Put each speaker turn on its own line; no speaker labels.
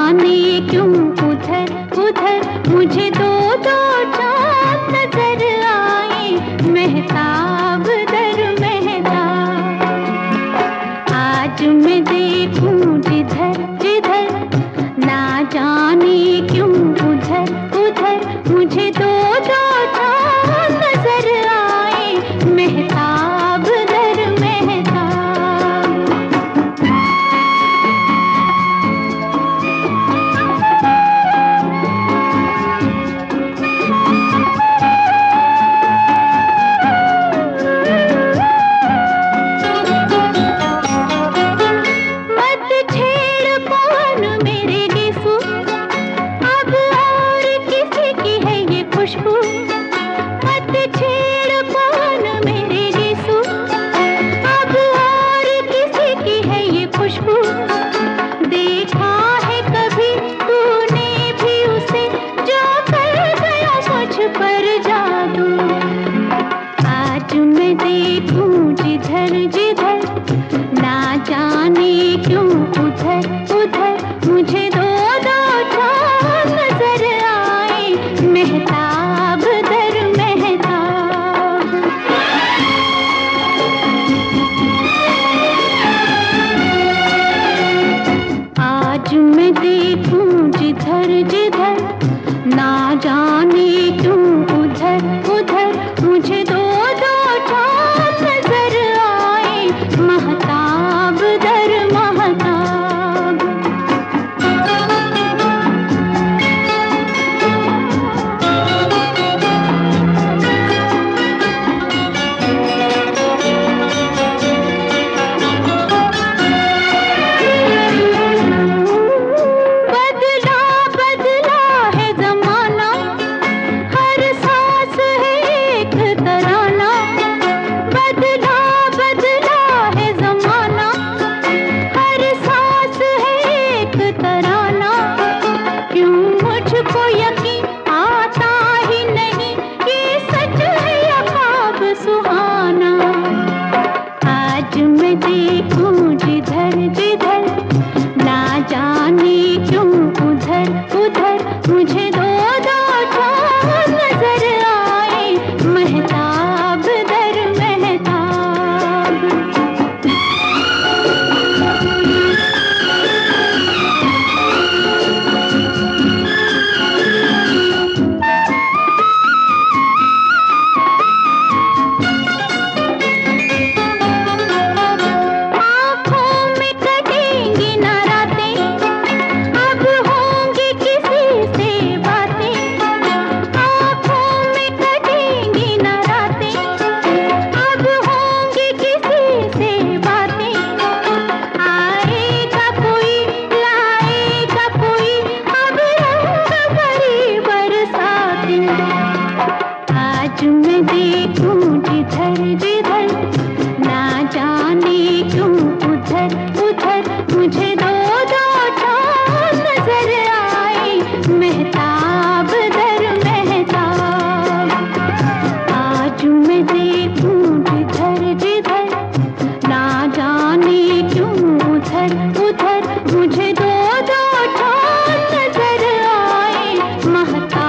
जाने क्यों उधर उधर मुझे दो दो चाँद नजर आए, महताब दर महताब। आज मैं देखूं जिधर जिधर, ना जाने क्यों उधर उधर मुझे दो दो चाँद नजर आए, महताब दर महताब। मत छेड़ कौन मेरे यीशु, अब और किसी की है ये खुशबू। देखा है कभी तूने भी उसे, जो कर गया मुझ पर जादू। आज मैं देखूं जिधर जिधर, ना जाने क्यों उधर उधर मुझे दो दो चाँद नजर आए, महताब दर महताब। आज मैं देखूं जिधर जिधर, ना जाने क्यों उधर उधर मुझे दो दो चाँद नजर आए, महताब दर महताब। बदला बदला है जमाना, हर सांस है एक तराना। बदला बदला है जमाना, हर सांस है एक तराना। क्यों मुझको यकीन आता ही नहीं, ये सच है या ख्वाब सुहाना। आज मैं देखूं जिधर जिधर, ना जाने क्यों उधर उधर मुझे दो दो चाँद नजर आए, महताब दर महताब। आँखों में कटेंगी ना रातें, अब होंगी किसी से बातें। आँखों में कटेंगी ना रातें, अब होंगी किसी से बातें। आएगा कोई लाएगा कोई, अब रंग भरी बरसाती। आज मैं देखूं जिधर जिधर, ना जाने क्यों उधर उधर मुझे दो दो चाँद नजर आए, महताब दर महताब। आज मैं देखूं जिधर जिधर, ना जाने क्यों उधर उधर मुझे दो दो चाँद नजर आए, महताब।